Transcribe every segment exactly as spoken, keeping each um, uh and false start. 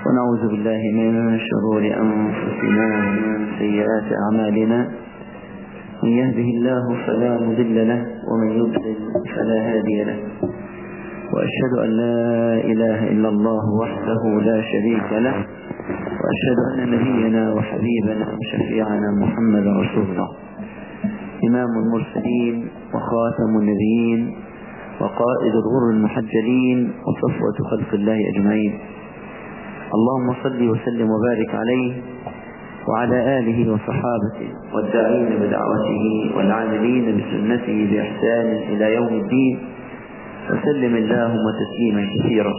ونعوذ بالله من شرور أنفسنا ومن سيئات أعمالنا. من يهده الله فلا مضل له ومن يضلل فلا هادي له، وأشهد أن لا إله إلا الله وحده لا شريك له، وأشهد أن نبينا وحبيبنا وشفيعنا محمد رسول الله، إمام المرسلين وخاتم النبيين وقائد الغر المحجلين وصفوة خلق الله أجمعين. اللهم صل وسلم وبارك عليه وعلى آله وصحابته والداعين بدعوته والعاملين بسنته بإحسان إلى يوم الدين، وسلم اللهم تسليما كثيرا.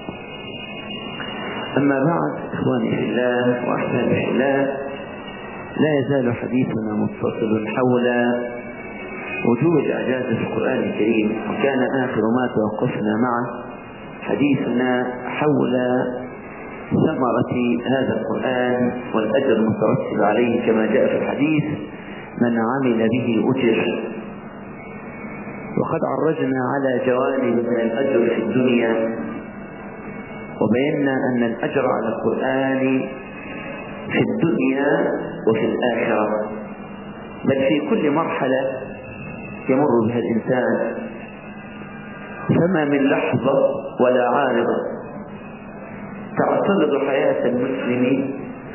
أما بعد، إخواني في الله وأحبابي في الله، لا يزال حديثنا متصل حول وجود إعجاز في القرآن الكريم، وكان آخر ما توقفنا معه حديثنا حول ثمرة هذا القرآن والأجر المترتب عليه، كما جاء في الحديث: من عمل به أجر. وقد عرجنا على جوانب من الأجر في الدنيا، وبينا أن الأجر على القرآن في الدنيا وفي الآخرة، بل في كل مرحلة يمر بها الإنسان، فما من لحظة ولا عارضة تعترض حياة المسلم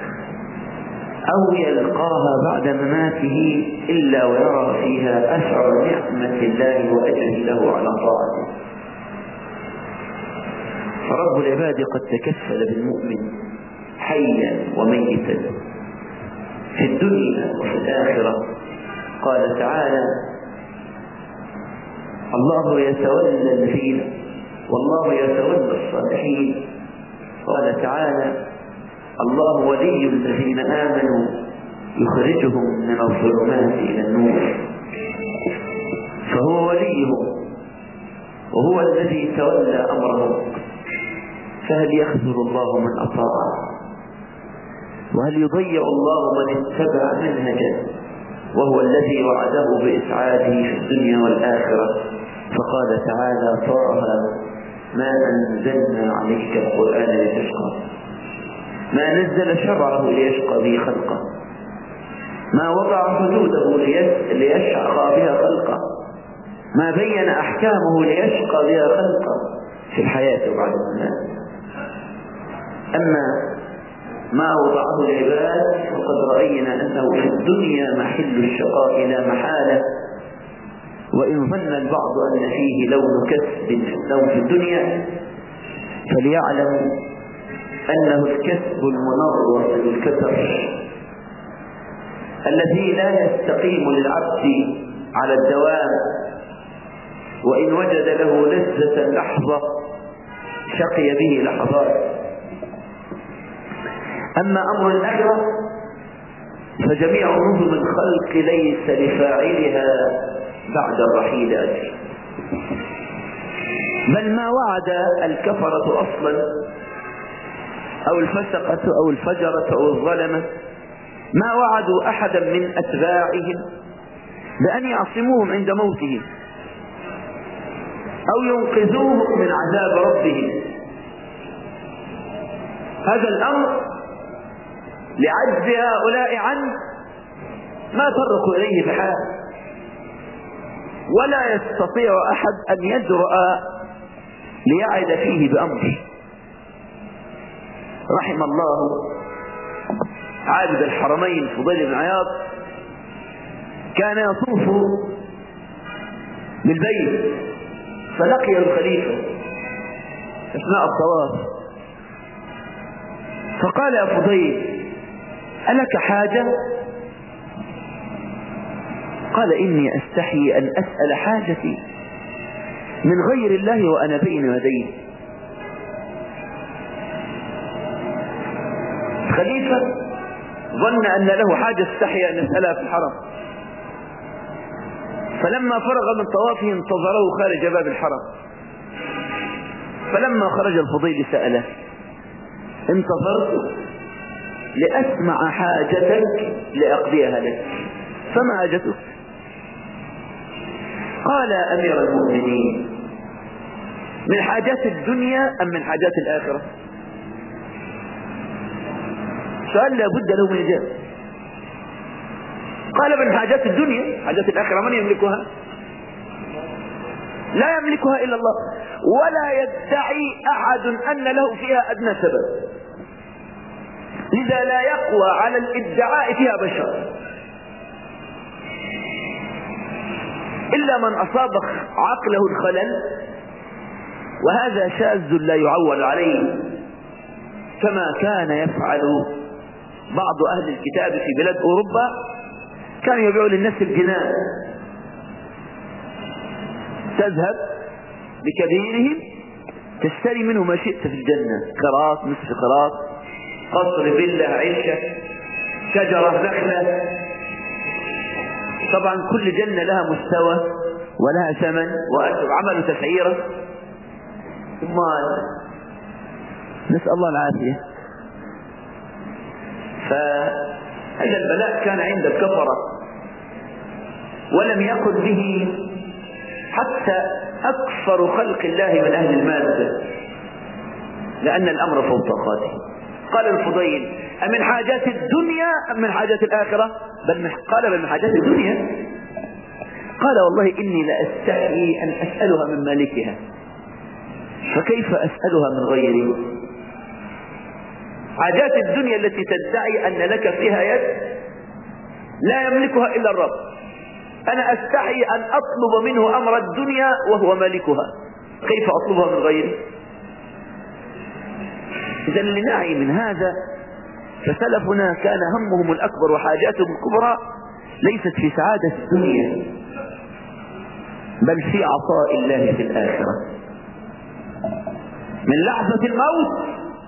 أو يلقاها بعد مماته إلا ويرى فيها أثر نعمة الله وأجره له على طاعته. فرب العباد قد تكفل بالمؤمن حيا وميتا في الدنيا وفي الآخرة. قال تعالى: الله يتولى الذين والله يتولى الصالحين. قال تعالى: الله ولي الذين آمنوا يخرجهم من الظلمات إلى النور. فهو وليهم وهو الذي تولى أمرهم، فهل يخذل الله من أطاعه؟ وهل يضيع الله من اتبع منهجه؟ وهو الذي وعده بإسعاده في الدنيا والآخرة. فقال تعالى: طه ما أنزلنا عليك القرآن لتشقى. ما نزل شرعه ليشقى به خلقه، ما وضع حدوده ليشقى بها خلقه، ما بين أحكامه ليشقى بها خلقه في الحياة وبعد الممات. أما ما وضعه العباد فقد رأينا أنه في الدنيا محل الشقاء لا محالة، وإن ظن البعض أن فيه لون كسب لون في الدنيا، فليعلم أنه الكسب المنغص بالكسر الذي لا يستقيم للعبد على الدوام، وإن وجد له لذة لحظة شقي به لحظات. أما أمر الآخرة فجميع نظم الخلق ليس لفاعلها بعد الرحيل أجر، بل ما وعد الكفرة أصلا أو الفسقة أو الفجرة أو الظلمة، ما وعدوا أحدا من أتباعهم بأن يعصموهم عند موتهم أو ينقذوهم من عذاب ربهم. هذا الأمر لعجز هؤلاء عنه ما طرقوا إليه بحال، ولا يستطيع أحد أن يجرؤ ليعد فيه بأمر. رحم الله عابد الحرمين فضيل بن عياض، كان يطوف بالبيت فلقي الخليفة أثناء الطواف، فقال: يا فضيل، ألك حاجة؟ قال: إني أستحي أن أسأل حاجتي من غير الله وأنا بين يديه. خليفة ظن أن له حاجة استحي أن يسألها في الحرم، فلما فرغ من طوافه انتظره خارج باب الحرم، فلما خرج الفضيل سأله: انتظرت لأسمع حاجتك لأقضيها لك، فما حاجتك؟ قال: أمير المؤمنين، من حاجات الدنيا أم من حاجات الآخرة؟ سؤال لا بد له من إجابة. قال من حاجات الدنيا، حاجات الآخرة من يملكها؟ لا يملكها إلا الله، ولا يدعي أحد أن له فيها أدنى سبب، لذا لا يقوى على الادعاء فيها بشر إلا من أصاب عقله الخلل، وهذا شاذ لا يعول عليه، كما كان يفعل بعض أهل الكتاب في بلاد أوروبا، كانوا يبيعوا للناس الجنان، تذهب بكبيرهم تشتري منه ما شئت في الجنة، قراط، نصف قراط، قصر، فيلا، عيشة، شجرة، نخلة. طبعا كل جنة لها مستوى ولها ثمن وأجر، عملوا تسعيرة. ثم نسأل الله العافية. فهذا البلاء كان عند الكفرة، ولم يكن به حتى أكثر خلق الله من أهل المادة، لأن الأمر فوق طاقته. قال الفضيل: أمن حاجات الدنيا أم من حاجات الآخرة؟ بل من قال بل من حاجات الدنيا. قال: والله إني لأستحي أن أسألها من مالكها، فكيف أسألها من غيري؟ حاجات الدنيا التي تدعي أن لك فيها يد لا يملكها إلا الرب، أنا أستحي أن أطلب منه أمر الدنيا وهو مالكها، كيف أطلبها من غيري؟ إذا لنعي من هذا، فسلفنا كان همهم الأكبر وحاجاتهم الكبرى ليست في سعادة الدنيا، بل في عطاء الله في الآخرة، من لحظة الموت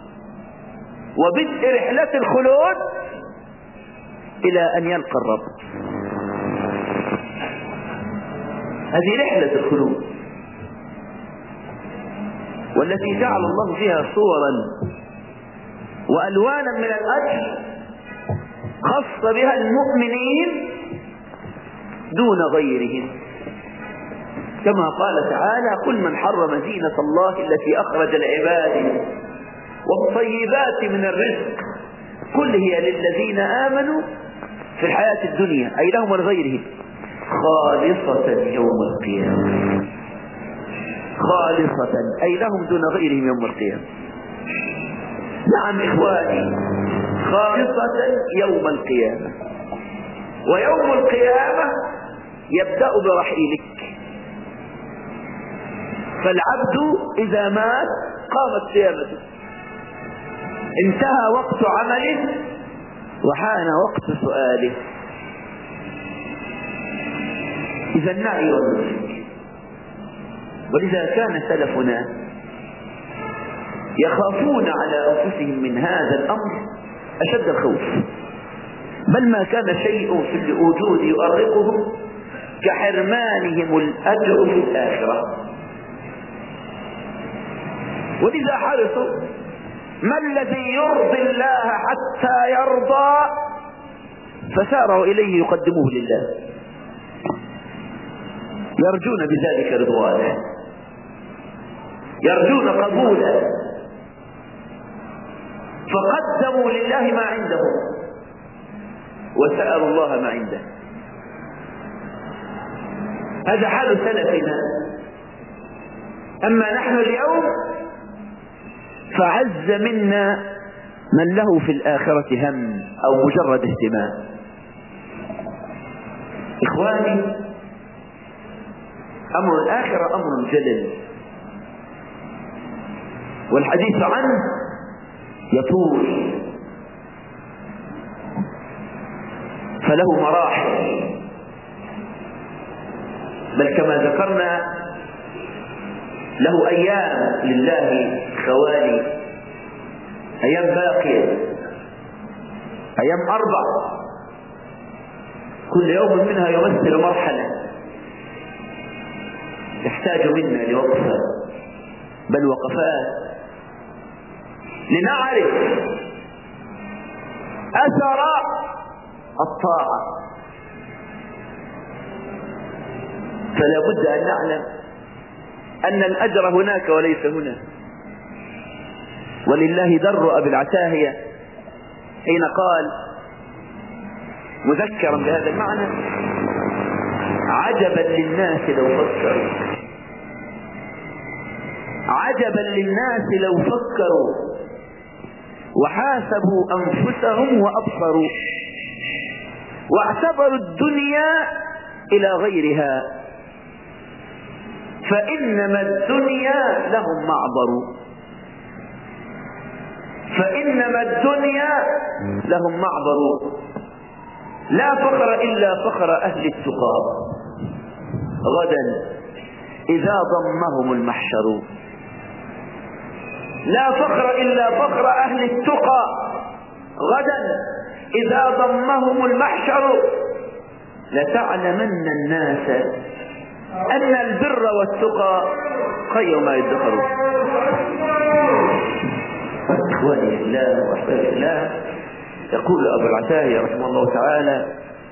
وبدء رحلة الخلود إلى أن يلقى الرب. هذه رحلة الخلود، والتي جعل الله فيها صورا وألوانا من الأجر خص بها المؤمنين دون غيرهم، كما قال تعالى: قل من حرم زينة الله التي أخرج لعباده والطيبات من الرزق قل هي للذين آمنوا في الحياة الدنيا، أي لهم ولغيرهم، خالصة يوم القيامة. خالصة أي لهم دون غيرهم يوم القيامة. نعم إخواني، خالصة يوم القيامة، ويوم القيامة يبدأ برحيلك، فالعبد إذا مات قامت قيامته، انتهى وقت عمله وحان وقت سؤاله. إذا النعي والنسك. ولذا كان سلفنا يخافون على أنفسهم من هذا الأمر أشد الخوف، بل ما كان شيء في الوجود يؤرقهم كحرمانهم الأجر في الآخرة. ولذا حرصوا: ما الذي يرضي الله حتى يرضى؟ فساروا إليه يقدموه لله، يرجون بذلك رضوانه، يرجون قبوله، فقدموا لله ما عندهم وسألوا الله ما عنده. هذا حال سلفنا. أما نحن اليوم فعز منا من له في الآخرة هم أو مجرد اهتمام. إخواني، أمر الآخرة أمر جلل، والحديث عنه يطول، فله مراحل، بل كما ذكرنا له أيام لله خوالي، أيام باقية، أيام أربع، كل يوم منها يمثل مرحلة يحتاج منا لوقفة، بل وقفات، لنعرف أثر الطاعة. فلا بد أن نعلم أن الأجر هناك وليس هنا. ولله در أبي العتاهية حين قال مذكرا بهذا المعنى: عجبا للناس لو فكروا، عجبا للناس لو فكروا وحاسبوا أنفسهم وأبصروا واعتبروا الدنيا إلى غيرها، فإنما الدنيا لهم معبر، فإنما الدنيا لهم معبر. لا فخر إلا فخر أهل التقى غدا إذا ضمهم المحشر. لا فخر إلا فخر أهل التقى غدا إذا ضمهم المحشر. لتعلمن الناس أن البر والتقى خير ما يدخرون. إخواني في الله وأحبابي في الله، يقول أبو العتاهية رحمه الله تعالى: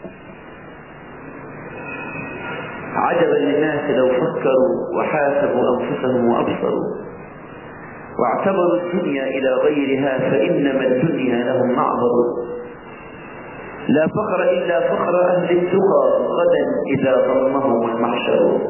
عجبا للناس لو فكروا وحاسبوا أنفسهم وأبصروا واعتبروا الدنيا إلى غيرها، فإنما الدنيا لهم معبر. لا فخر إلا فخر أهل التقى غدا إذا ضمهم المحشر.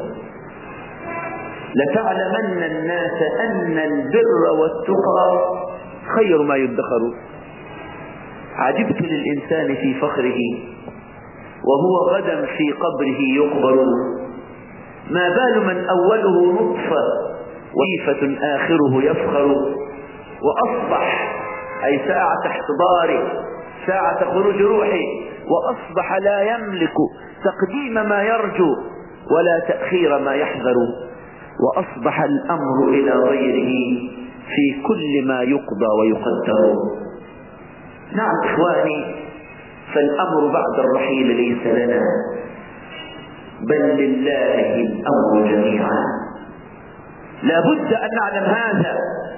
لتعلمن الناس أن البر والتقى خير ما يدخر. عجبت للإنسان في فخره وهو غدا في قبره يقبر. ما بال من أوله نطفة وإيفة آخره يفخر. وأصبح أي ساعة احتضاره، ساعة خروج روحه، وأصبح لا يملك تقديم ما يرجو ولا تأخير ما يحذر. وأصبح الأمر إلى غيره في كل ما يقضى ويقدر. نعم إخواني، فالأمر بعد الرحيل ليس لنا بل لله الأمر جميعا. لا بد أن نعلم هذا،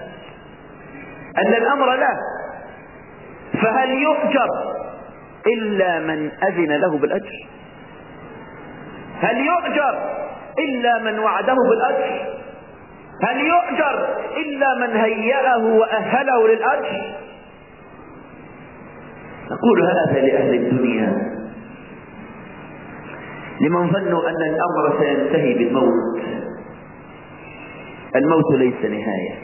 أن الأمر له. فهل يؤجر إلا من أذن له بالأجر؟ هل يؤجر إلا من وعده بالأجر؟ هل يؤجر إلا من هيأه وأهله للأجر؟ نقول هذا لأهل الدنيا، لمن ظنوا أن الأمر سينتهي بالموت. الموت ليس نهاية،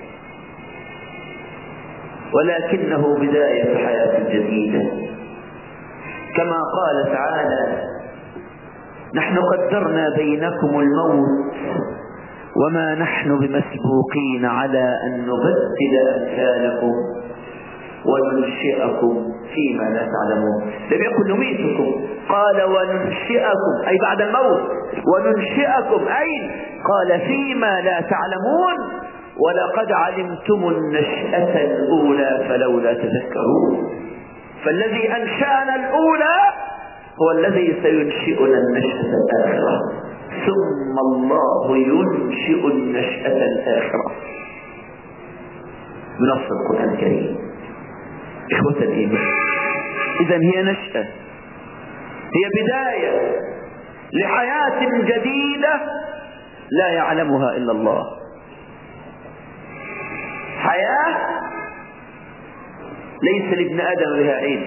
ولكنه بداية حياة جديدة. كما قال تعالى: نحن قدرنا بينكم الموت وما نحن بمسبوقين على أن نبدل أمثالكم وننشئكم فيما لا تعلمون. لم يقل نميتكم، قال وننشئكم أي بعد الموت، وننشئكم أي قال فيما لا تعلمون. ولقد علمتم النشأة الأولى فلولا تذكرون. فالذي أنشأنا الأولى هو الذي سينشئنا النشأة الآخرة، ثم الله ينشئ النشأة الآخرة بنص القرآن الكريم. إخوة الإيمان، إذن هي نشأة، هي بداية لحياة جديدة لا يعلمها إلا الله. حياة ليس لابن آدم بها علم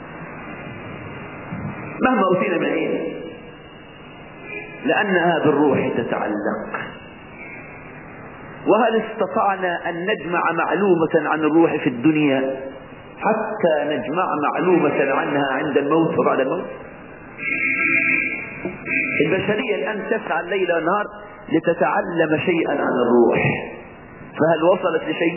مهما أوتينا من علم، لأنها بالروح تتعلق. وهل استطعنا أن نجمع معلومة عن الروح في الدنيا حتى نجمع معلومة عنها عند الموت وبعد الموت؟ البشرية الآن تسعى الليل والنهار لتتعلم شيئا عن الروح، فهل وصلت لشيء؟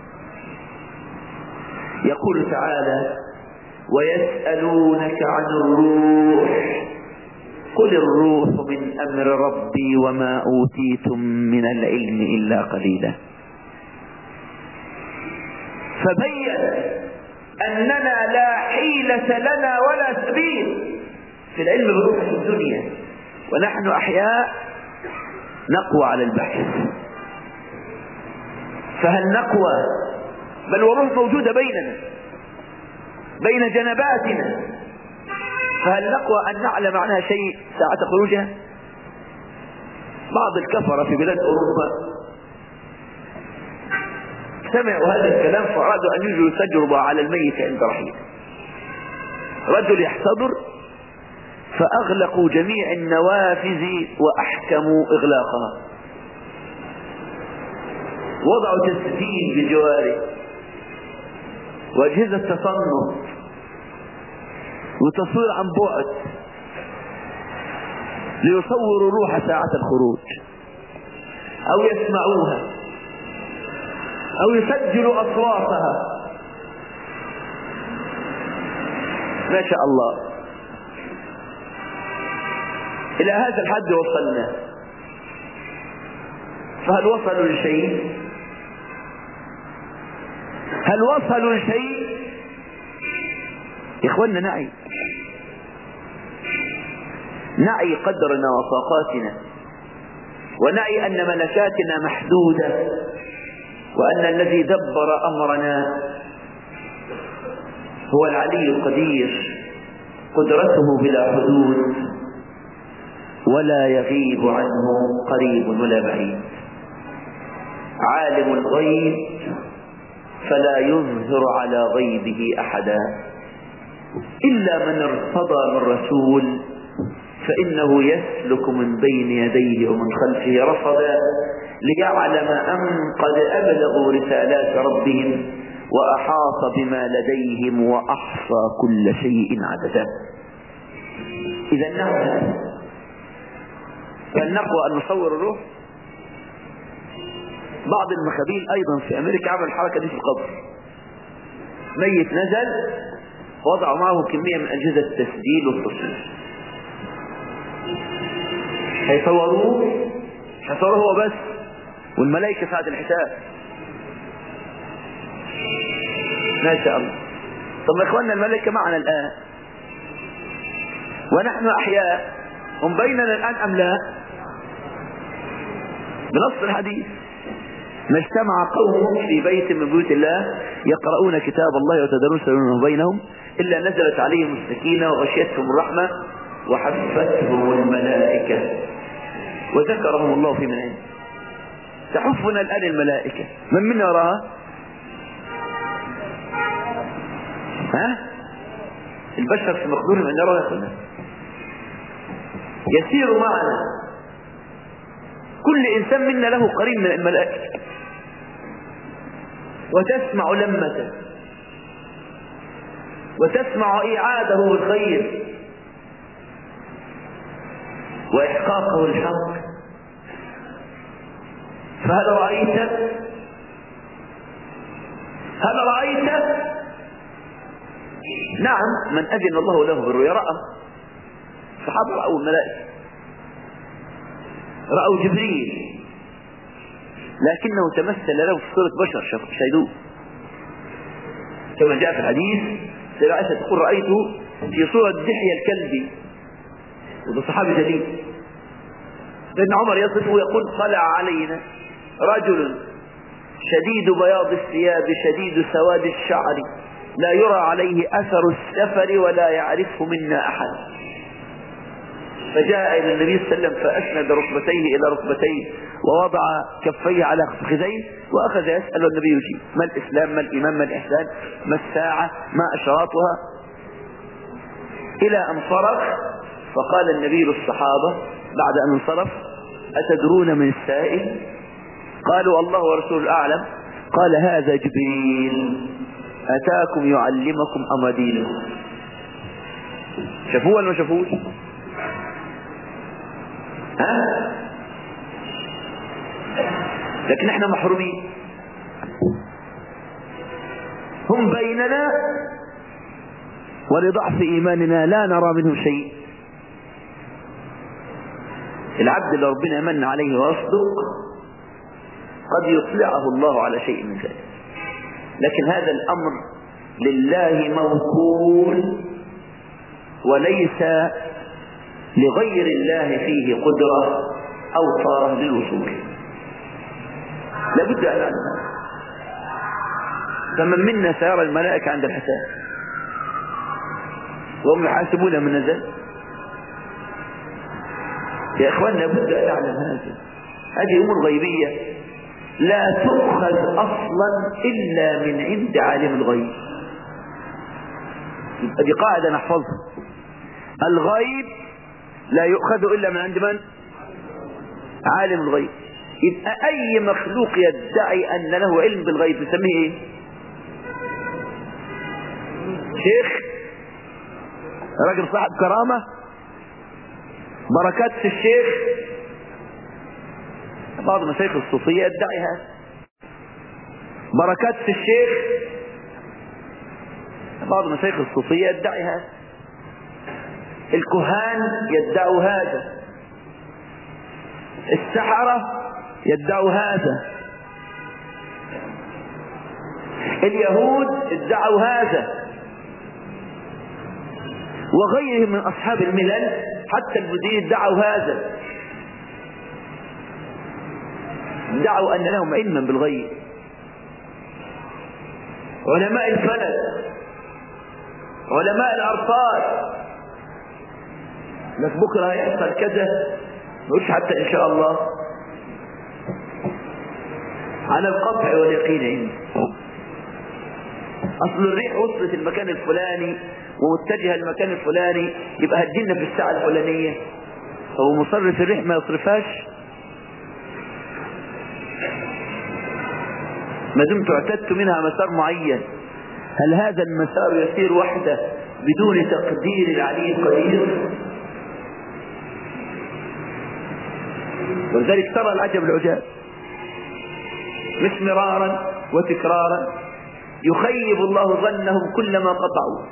يقول تعالى: ويسألونك عن الروح قل الروح من أمر ربي وما أوتيتم من العلم إلا قليلا. فبين أننا لا حيلة لنا ولا سبيل في العلم بالروح في الدنيا، ونحن أحياء نقوى على البحث. فهل نقوى؟ بل والروح موجودة بيننا بين جنباتنا، فهل نقوى أن نعلم عنها شيء ساعة خروجها؟ بعض الكفرة في بلاد أوروبا سمعوا هذا الكلام فأرادوا أن يجروا تجربة على الميت عند رحيله. رجل يحتضر فأغلقوا جميع النوافذ وأحكموا إغلاقها، وضعوا تسجيل بجواره وأجهزة تصنت وتصوير عن بعد ليصوروا روح ساعة الخروج أو يسمعوها أو يسجلوا أصواتها. ما شاء الله، إلى هذا الحد وصلنا. فهل وصلوا لشيء؟ هل وصلوا لشيء؟ إخواننا نعي نعي قدرنا وطاقاتنا، ونعي أن ملكاتنا محدودة، وأن الذي دبر أمرنا هو العلي القدير، قدرته بلا حدود ولا يغيب عنه قريب ولا بعيد. عالم الغيب فلا يظهر على غيبه أحدا إلا من ارتضى من رسول، فإنه يسلك من بين يديه ومن خلفه رصدا ليعلم أن قد أبلغوا رسالات ربهم وأحاط بما لديهم وأحصى كل شيء عددا. إذا نعم فلنقوى أن نصور الروح. بعض المخابيل أيضا في أمريكا عمل الحركة دي في القبر، ميت نزل وضعوا معه كمية من أجهزة التسجيل والتصوير، هيصوروه مش هيصوروه هو بس والملائكة ساعة الحساب. ما شاء الله. طب يا إخواننا الملائكة معنا الآن ونحن أحياء، هم بيننا الآن أم لا؟ بنص الحديث: ما اجتمع قوم في بيت من بيوت الله يقرؤون كتاب الله ويتدارسونه بينهم إلا نزلت عليهم السكينة وغشيتهم الرحمة وحفتهم الملائكة وذكرهم الله في من عنده. تحفنا الآن الملائكة، من منا يراها؟ ها؟ البشر في مقدورهم أن يراها. يا يسير معنا، كل إنسان منا له قرين من الملائكة، وتسمع لمته وتسمع إيعاده بالخير وإحقاقه الحق. فهل رأيت هل رأيت نعم من أذن الله له بالرؤيا رأى. الصحابة رأوا الملائكة، رأوا جبريل لكنه تمثل له في صورة بشر شاهدوه، كما جاء في الحديث سيدة عائشة تقول: رأيته في صورة دحية الكلبي، وده صحابي جليل. سيدنا عمر يصفه ويقول: طلع علينا رجل شديد بياض الثياب شديد سواد الشعر لا يرى عليه أثر السفر ولا يعرفه منا أحد. فجاء إلى النبي صلى الله عليه وسلم فأسند ركبتيه إلى ركبتيه ووضع كفيه على فخذيه وأخذ يسأل النبي يجيب: ما الإسلام، ما الإيمان، ما الإحسان، ما الساعة، ما أشراطها، إلى أن صرف. فقال النبي للصحابة بعد أن انصرف: أتدرون من السائل؟ قالوا: الله ورسوله أعلم. قال: هذا جبريل أتاكم يعلمكم أمر دينكم. شافوه ولا ما شافوش؟ ها؟ لكن احنا محرومين، هم بيننا ولضعف إيماننا لا نرى منه شيء. العبد اللي ربنا من عليه ويصدق قد يطلعه الله على شيء من ذلك، لكن هذا الأمر لله موكول وليس لغير الله فيه قدرة أو طارة للوصول. لابد أن نعلم. فمن منا سيرى الملائكة عند الحساب وهم يحاسبون من نزل. يا إخوان لابد أن نعلم هذا. هذه أمور غيبية لا تؤخذ أصلا إلا من عند عالم الغيب. دي قاعدة نحفظها. الغيب لا يؤخذ إلا من عند من؟ عالم الغيب. يبقى أي مخلوق يدعي أن له علم بالغيب نسميه إيه؟ شيخ، راجل صاحب كرامة، بركات في الشيخ. بعض مشايخ الصوفية يدعي هذا، بركات في الشيخ. بعض مشايخ الصوفية يدعي هذا، الكهان يدعوا هذا، السحرة يدعوا هذا، اليهود ادعوا هذا، وغيرهم من أصحاب الملل حتى البوذيين ادعوا هذا، ادعوا أن لهم علما بالغيب. علماء الفلك، علماء الأرصاد، لك بكرة يحصل كذا، مش حتى إن شاء الله على القطع واليقين عندي. أصل الريح وصلت المكان الفلاني ومتجهة المكان الفلاني، يبقى هتجينا في الساعة الفلانية. هو مصرف الريح ما يصرفهاش ما دمت اعتدت منها مسار معين. هل هذا المسار يسير وحده بدون تقدير العلي القدير؟ ولذلك ترى العجب العجاب، مش مرارا وتكرارا يخيب الله ظنهم كلما قطعوا.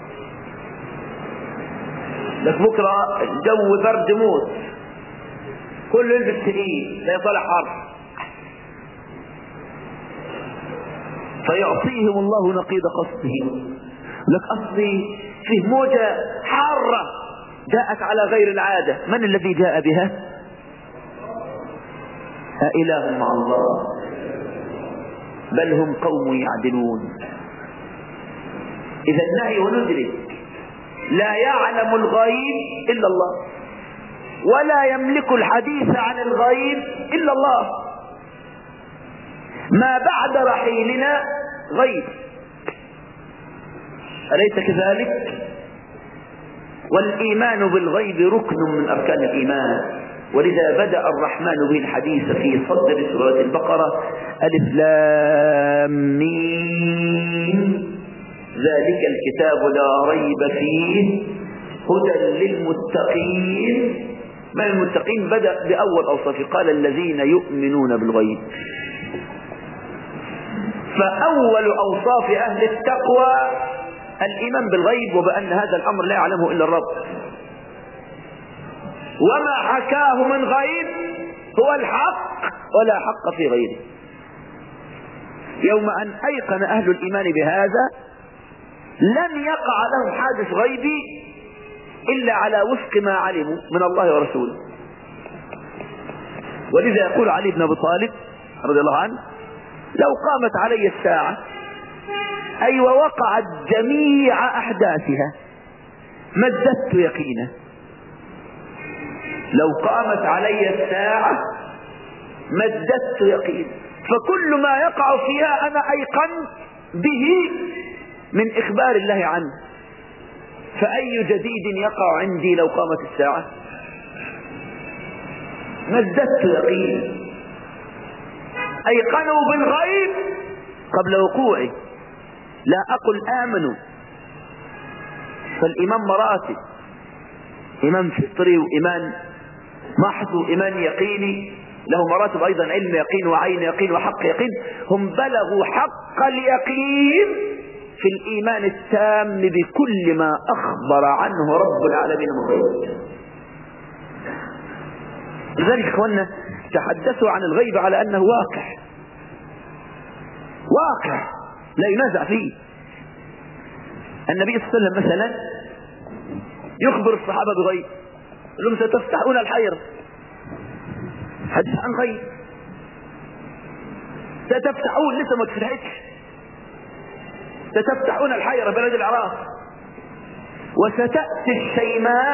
لك بكرة الجو برد موت، كله يلبس ثقيل لا يطلع حر، فيعطيهم الله نقيض قصده. لك أصلي فيه موجة حارة جاءت على غير العادة، من الذي جاء بها؟ أإله مع الله؟ بل هم قوم يعدلون. إذا النهي وندرك لا يعلم الغيب إلا الله، ولا يملك الحديث عن الغيب إلا الله. ما بعد رحيلنا غيب، أليس كذلك؟ والإيمان بالغيب ركن من أركان الإيمان، ولذا بدأ الرحمن به الحديث في صدر سورة البقرة: ألف لام ميم ذلك الكتاب لا ريب فيه هدى للمتقين. من المتقين؟ بدأ بأول أوصاف، قال الذين يؤمنون بالغيب. فأول أوصاف أهل التقوى الإيمان بالغيب، وبأن هذا الأمر لا يعلمه إلا الرب، وما حكاه من غيب هو الحق ولا حق في غيره. يوم أن أيقن أهل الإيمان بهذا لم يقع لهم حادث غيبي إلا على وفق ما علموا من الله ورسوله. ولذا يقول علي بن أبي طالب رضي الله عنه: لو قامت علي الساعة أي ووقعت جميع أحداثها ما ازددت يقينا. لو قامت علي الساعة ما ازددت يقينا، فكل ما يقع فيها أنا أيقنت به من إخبار الله عنه، فأي جديد يقع عندي لو قامت الساعة؟ ما ازددت يقينا. أيقنوا بالغيب قبل وقوعه، لا أقل آمنوا. فالإيمان مراتب، إيمان فطري وإيمان محض وإيمان يقيني، له مراتب أيضا: علم يقين وعين يقين وحق يقين. هم بلغوا حق اليقين في الإيمان التام بكل ما أخبر عنه رب العالمين من غيب. لذلك إخواننا تحدثوا عن الغيب على أنه واقع، واقع لا ينازع فيه. النبي صلى الله عليه وسلم مثلا يخبر الصحابة بغيب، يقول لهم: ستفتحون الحيرة، حديث عن غيب، ستفتحون، لسه ما تفتحتش، ستفتحون الحيرة بلد العراق، وستأتي الشيماء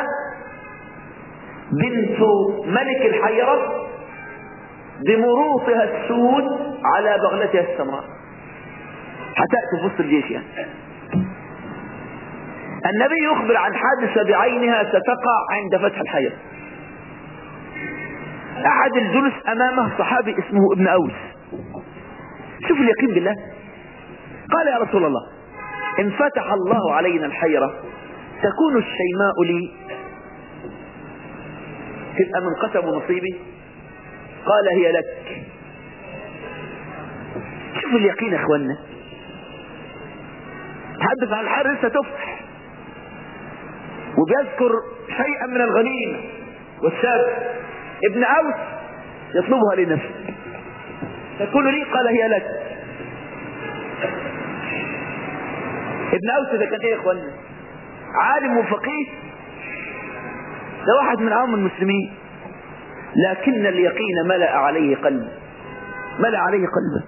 بنت ملك الحيرة بمروطها السود على بغلتها السمراء، حتأتي في وسط الجيش يعني. النبي يخبر عن حادثة بعينها ستقع عند فتح الحيرة. أحد الجلوس أمامه صحابي اسمه ابن أوس. شوف اليقين بالله. قال يا رسول الله إن فتح الله علينا الحيرة تكون الشيماء لي، تبقى من قسم نصيبي؟ قال هي لك. شوف اليقين يا اخوانا. تحدث عن الحيرة لسه تفتح، وبيذكر شيئا من الغنيمة والسابق. ابن أوس يطلبها لنفسه، تقول لي؟ قال هي لك. ابن أوس ده كان ايه يا اخوانا؟ عالم وفقيه، ده واحد من عوام المسلمين، لكن اليقين ملأ عليه قلبه، ملأ عليه قلبه.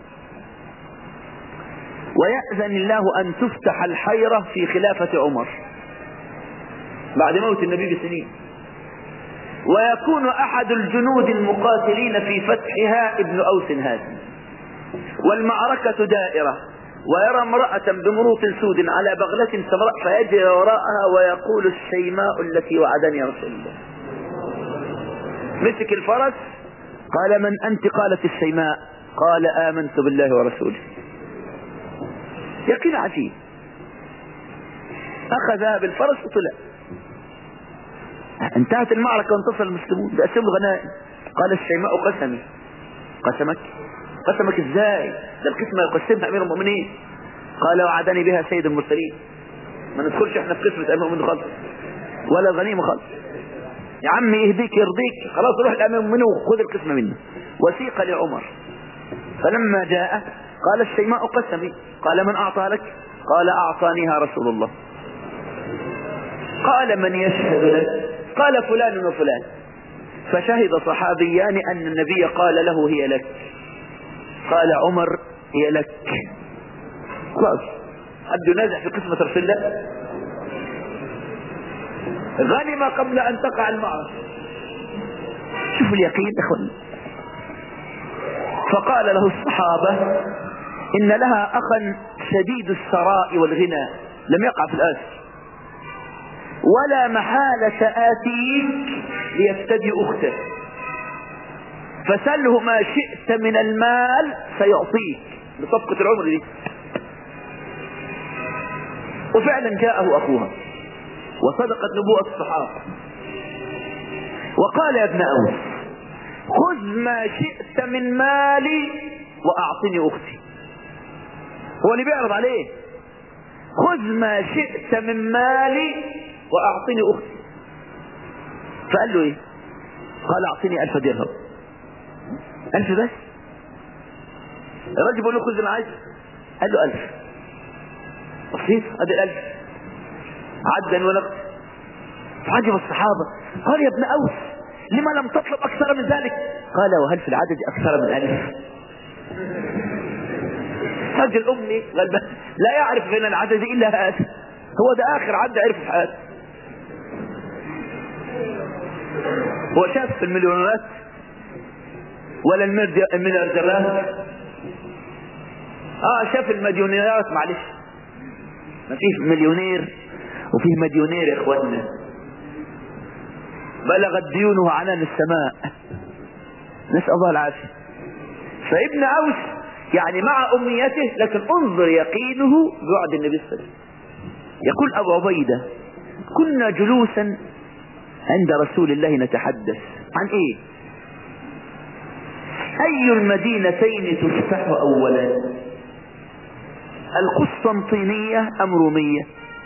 ويأذن الله أن تفتح الحيرة في خلافة عمر بعد موت النبي بسنين، ويكون أحد الجنود المقاتلين في فتحها ابن أوس هذا، والمعركة دائرة، ويرى امرأة بمروط سود على بغلة سمراء فيجري وراءها ويقول الشيماء التي وعدني يا رسول الله. مسك الفرس، قال من أنت؟ قالت الشيماء. قال آمنت بالله ورسوله. يقين عجيب. أخذها بالفرس وطلع. انتهت المعركة وانتصر المسلمون بأسهم غنائم. قال الشيماء قسمي. قسمك؟ قسمك ازاي؟ ده القسمة يقسمها أمير المؤمنين. قال وعدني بها سيد المرسلين. ما ندخلش احنا في قسمة أمير المؤمنين خالص ولا الغنيمة خالص. يا عمي يهديك يرضيك، خلاص روح الأمير المؤمنين وخذ القسمة منه. وسيق لعمر، فلما جاء قال الشيماء قسمي. قال من أعطى لك؟ قال أعطانيها رسول الله. قال من يشهد لك؟ قال فلان وفلان. فشهد صحابيان أن النبي قال له هي لك. قال عمر هي لك. خلاص حد ينازع في قسمة رسول الله؟ غنم قبل أن تقع المعركة. شوفوا اليقين اخوان. فقال له الصحابة إن لها أخا شديد الثراء والغنى لم يقع في الآسر، ولا محالة آتيك ليفتدي أخته، فسله ما شئت من المال سيعطيك لصفقة العمر دي. وفعلا جاءه أخوها وصدقت نبوءة الصحابة، وقال يا ابن أوس خذ ما شئت من مالي وأعطني أختي. هو اللي بيعرض عليه، خذ ما شئت من مالي وأعطني أختي. فقال له إيه؟ قال أعطني ألف درهم. ألف بس؟ الراجل بيقول له خذ ما عايز، قال له ألف بسيط، أدي الألف عدا ونقص. فعجب الصحابة، قال يا ابن أوس لما لم تطلب أكثر من ذلك؟ قال وهل في العدد أكثر من ألف؟ رجل أمي غلبان لا يعرف بين العدد إلا هذا، هو ده آخر عدد عرف في حياته. هو شاف في المليونات ولا المليارديرات؟ اه شاف المليونيرات. معلش ما فيه مليونير وفيه مليونير يا اخواننا، بلغت ديونه عنان السماء، نسأل الله العافية. فابن أوس يعني مع أمنيته لكن انظر يقينه بوعد النبي صلى الله عليه وسلم. يقول أبو عبيدة كنا جلوسا عند رسول الله نتحدث عن ايه؟ أي المدينتين تفتح أولا، القسطنطينية أم رومية؟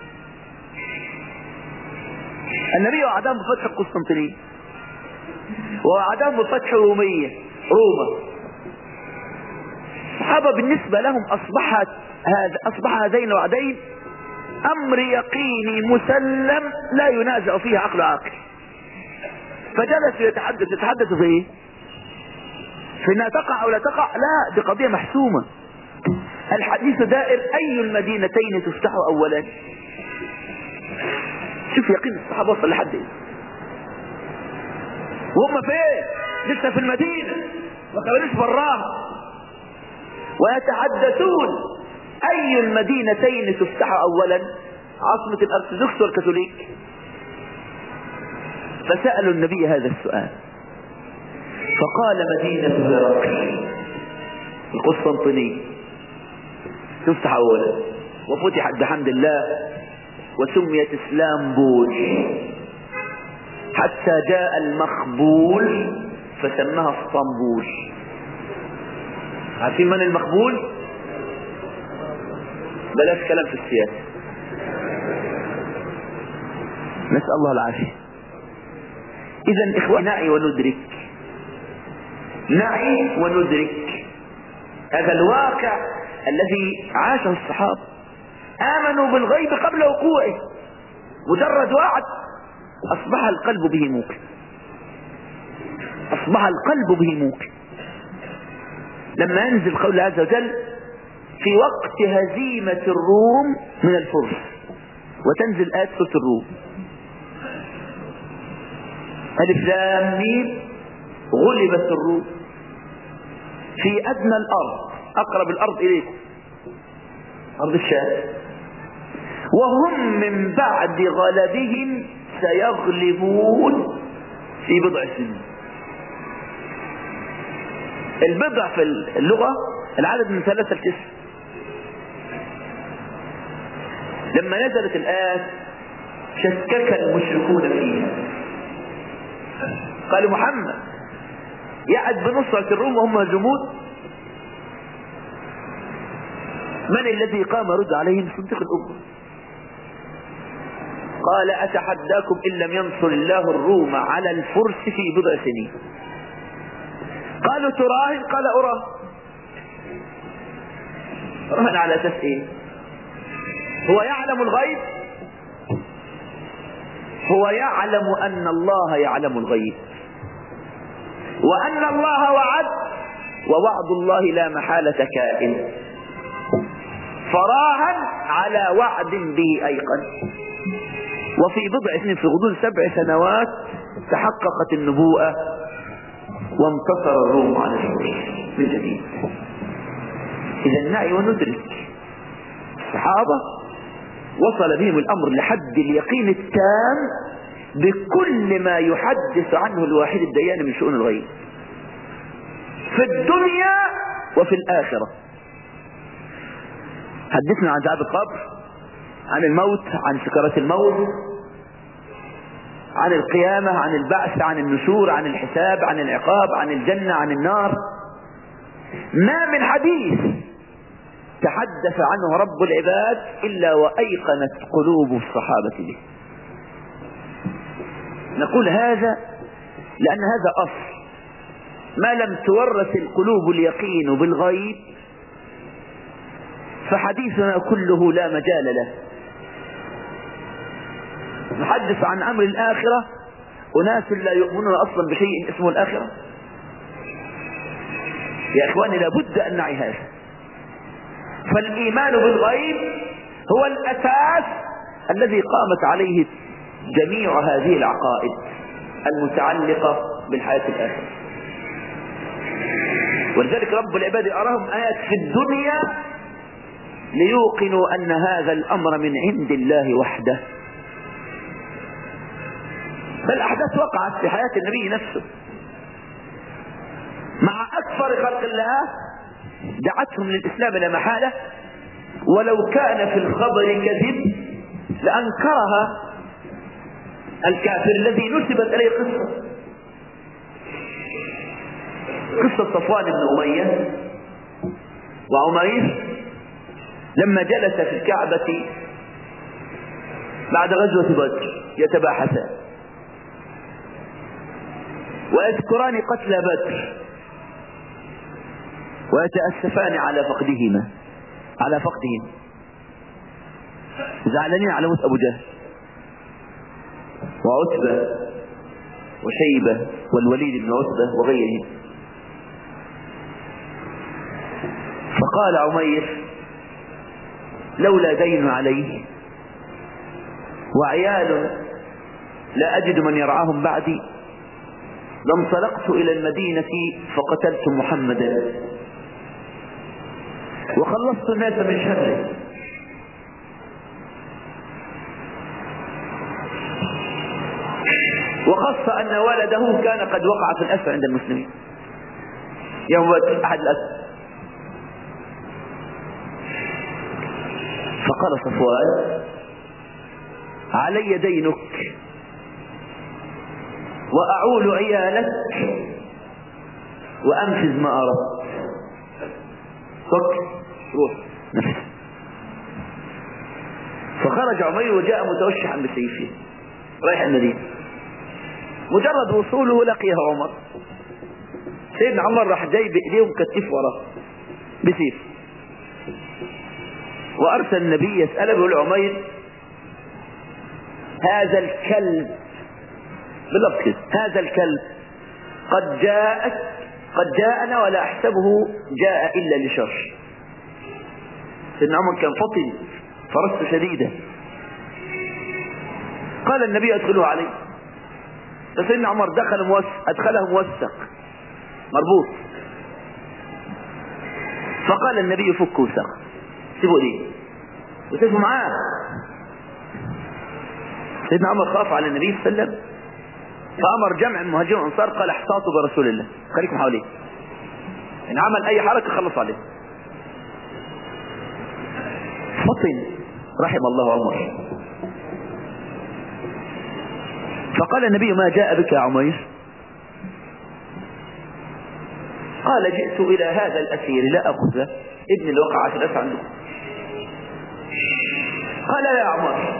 النبي وعدهم بفتح القسطنطينية ووعدهم بفتح رومية روما. الصحابة بالنسبة لهم أصبحت هذا أصبح هذين الوعدين أمر يقيني مسلم لا ينازع فيه عقل عاقل. فجلسوا يتحدث يتحدثوا في ايه؟ في انها تقع او لا تقع؟ لا، دي قضية محسومة. الحديث دائر أي المدينتين تفتح أولا. شوف يقين الصحابة وصل لحد ايه وهم فين؟ لسه في المدينة ما كانوش براها. ويتحدثون أي المدينتين تفتح أولا. عاصمة الأرثوذكس والكاثوليك؟ فسألوا النبي هذا السؤال فقال مدينة هرقل القسطنطينية تفتح أولا وفتحت بحمد الله وسميت اسلامبول حتى جاء المخبول فسماها اسطنبول. عارفين من المخبول؟ بلاش كلام في السياسة، نسأل الله العافية. إذا إخواني نعي وندرك، نعي وندرك هذا الواقع الذي عاشه الصحابة. آمنوا بالغيب قبل وقوعه، مجرد وعد أصبح القلب به موقن، أصبح القلب به موقن. لما ينزل قول الله عز وجل في وقت هزيمة الروم من الفرس، وتنزل آية سورة الروم ألف لام ميم غلبت الروم في أدنى الأرض، أقرب الأرض إليكم أرض الشام، وهم من بعد غلبهم سيغلبون في بضع سنين. البضع في اللغة العدد من ثلاثة لتسع. لما نزلت الآية شكك المشركون فيها، قالوا محمد يعد بنصرة الروم وهم هزمون؟ من الذي قام رد عليهم؟ صديق الأمة. قال أتحداكم إن لم ينصر الله الروم على الفرس في بضع سنين. قالوا تراهن؟ قال أراه. رهن على أساس إيه؟ هو يعلم الغيب؟ هو يعلم أن الله يعلم الغيب، وأن الله وعد، ووعد الله لا محالة كائن، فراهن على وعد به أيقن. وفي بضع سنين، في غضون سبع سنوات، تحققت النبوءة وانتصر الروم على الفرس من جديد. إذا نعي وندرك. الصحابة وصل بهم الأمر لحد اليقين التام بكل ما يحدث عنه الواحد الديان من شؤون الغيب في الدنيا وفي الآخرة. حدثنا عن عذاب القبر، عن الموت، عن سكرات الموت، عن القيامة، عن البعث، عن النشور، عن الحساب، عن العقاب، عن الجنة، عن النار. ما من حديث تحدث عنه رب العباد إلا وأيقنت قلوب الصحابة به. نقول هذا لأن هذا أصل، ما لم تورث القلوب اليقين بالغيب فحديثنا كله لا مجال له. نحدث عن أمر الآخرة، أناس لا يؤمنون أصلا بشيء اسمه الآخرة. يا إخواني لابد أن نعي هذا. فالإيمان بالغيب هو الأساس الذي قامت عليه جميع هذه العقائد المتعلقة بالحياة الآخرة. ولذلك رب العباد أراهم آيات في الدنيا ليوقنوا أن هذا الأمر من عند الله وحده. بل أحداث وقعت في حياة النبي نفسه مع أكثر خلق الله دعتهم للإسلام لا محالة، ولو كان في الخبر كذب لأنكرها الكافر الذي نسبت إليه قصة قصة صفوان بن أمية وعمير لما جلس في الكعبة بعد غزوة بدر يتباحثان ويذكران قتل بدر ويتأسفان على فقدهما على فقدهم، زعلانين على موت أبو جهل وعتبة وشيبة والوليد بن عتبة وغيرهم. فقال عمير لولا دين عليه وعيال لا أجد من يرعاهم بعدي لانطلقت إلى المدينة فقتلت محمدا وخلصت الناس من شره. وخص أن ولده كان قد وقع في الأسر عند المسلمين يوم أحد الأسر. فقال صفوان: علي دينك وأعول عيالك وأنفذ ما أردت. فك روح نفس. فخرج عمير وجاء متوشحا بسيفه رايح المدينة. مجرد وصوله لقيه عمر. سيدنا عمر راح جاي بإيديه ومكتف وراه بسيف، وأرسل النبي يسأله بيقول عمير: هذا الكلب بالضبط كده، هذا الكلب قد جاءت قد جاءنا ولا أحسبه جاء إلا لشر. سيدنا عمر كان فطن فرسته شديدة. قال النبي: أدخله عليه. فسيدنا عمر دخل موسق أدخله موسق مربوط. فقال النبي: فكوا ساق، سيبوا ليه وسيبوا معاه. سيدنا عمر خاف على النبي صلى الله عليه وسلم، فأمر جمع المهاجرين والأنصار قال: احتاطوا برسول الله، خليكم حواليه، إن عمل أي حركة خلص عليه. فطن رحم الله عمر. فقال النبي: ما جاء بك يا عمير؟ قال: جئت إلى هذا الأسير لا أخذه، ابن اللي وقع في الأسر عنده. قال: يا عمر،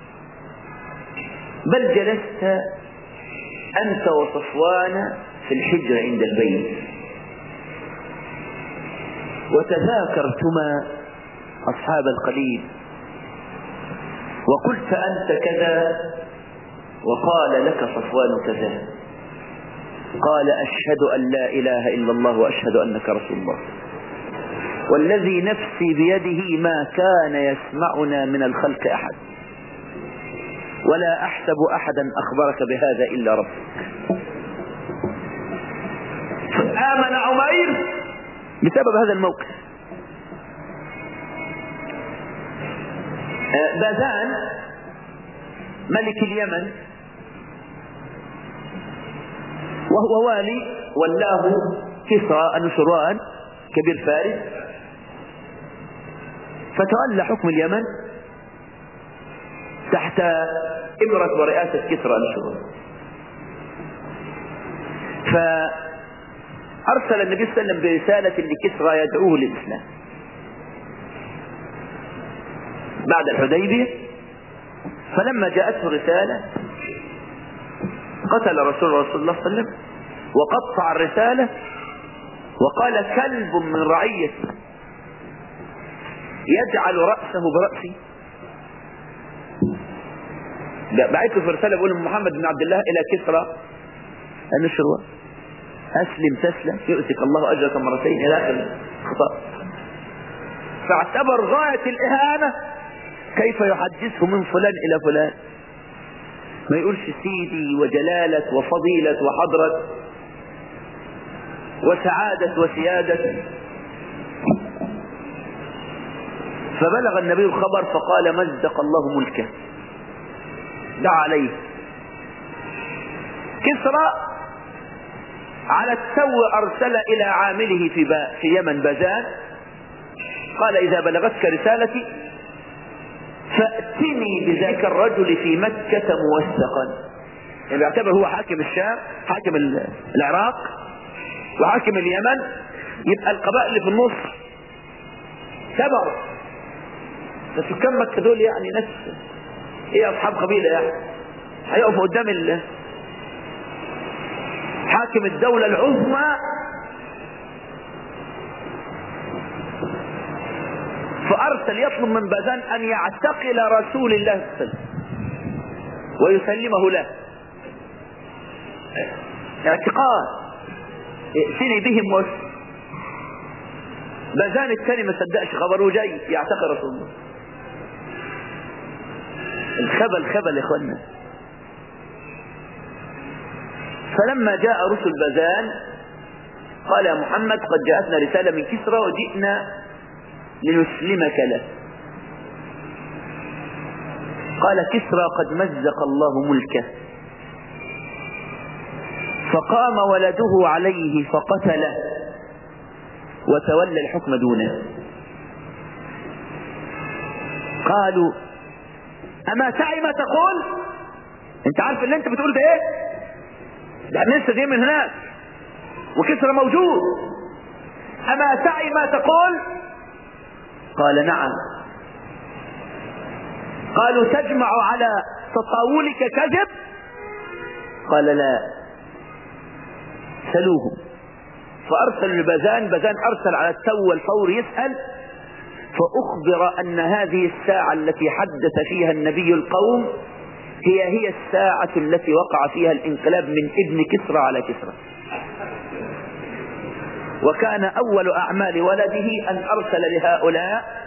بل جلست أنت وصفوان في الحجر عند البيت وتذاكرتما أصحاب القليل وقلت أنت كذا وقال لك صفوان كذا. قال: أشهد أن لا إله إلا الله وأشهد أنك رسول الله، والذي نفسي بيده ما كان يسمعنا من الخلق أحد، ولا أحسب أحدا أخبرك بهذا إلا ربك. فآمن عمير بسبب هذا الموقف. باذان ملك اليمن وهو والي ولاه كسرى أنوشروان كبير فارس، فتولى حكم اليمن تحت إمرة ورئاسة كسرى أنوشروان. فأرسل النبي صلى الله عليه وسلم برسالة لكسرى يدعوه للإسلام بعد الحديبية. فلما جاءته الرسالة قتل رسول الله صلى الله عليه وسلم وقطع الرسالة وقال: كلب من رعيتي يجعل رأسه برأسي. بعثته في رسالة بيقول: محمد بن عبد الله إلى كسرى أنوشروان: أسلم تسلم يؤتك الله أجرك مرتين إلى آخر الخطاب. فاعتبر غاية الإهانة كيف يحدثه من فلان إلى فلان، ما يقولش سيدي وجلالة وفضيلة وحضرة وسعادة وسيادة. فبلغ النبي الخبر فقال: مزق الله ملكه، دعا عليه. كسرى على التو أرسل إلى عامله في, با في يمن باذان قال: إذا بلغتك رسالتي فأتني بذاك الرجل في مكة موثقا. يعني يعتبر هو حاكم الشام، حاكم العراق وحاكم اليمن، يبقى القبائل اللي في النص تبعوا. فسكان مكة دول يعني ناس ايه، اصحاب قبيلة، يعني هيقفوا قدام ال... حاكم الدولة العظمى. فأرسل يطلب من باذان أن يعتقل رسول الله صلى الله عليه وسلم ويسلمه له اعتقال، ائتني بهم وس. باذان الثاني ما صدقش خبره، جاي يعتقل رسول الله. الخبل خبل يا اخوانا. فلما جاء رسل باذان قال: يا محمد، قد جاءتنا رسالة من كسرى وجئنا لنسلمك له. قال كسرى: قد مزق الله ملكه فقام ولده عليه فقتله وتولى الحكم دونه. قالوا أما تعي ما تقول؟ انت عارف اللي انت بتقول ده ايه؟ لأن لسه جاي من هناك وكسرى موجود. أما تعي ما تقول؟ قال نعم. قالوا تجمع على تطاولك كذب؟ قال لا. سلوه فأرسل لبزان، بزان أرسل على التو والفور يسأل، فأخبر أن هذه الساعة التي حدث فيها النبي القوم هي هي الساعة التي وقع فيها الانقلاب من ابن كسرى على كسرى، وكان أول أعمال ولده أن أرسل لهؤلاء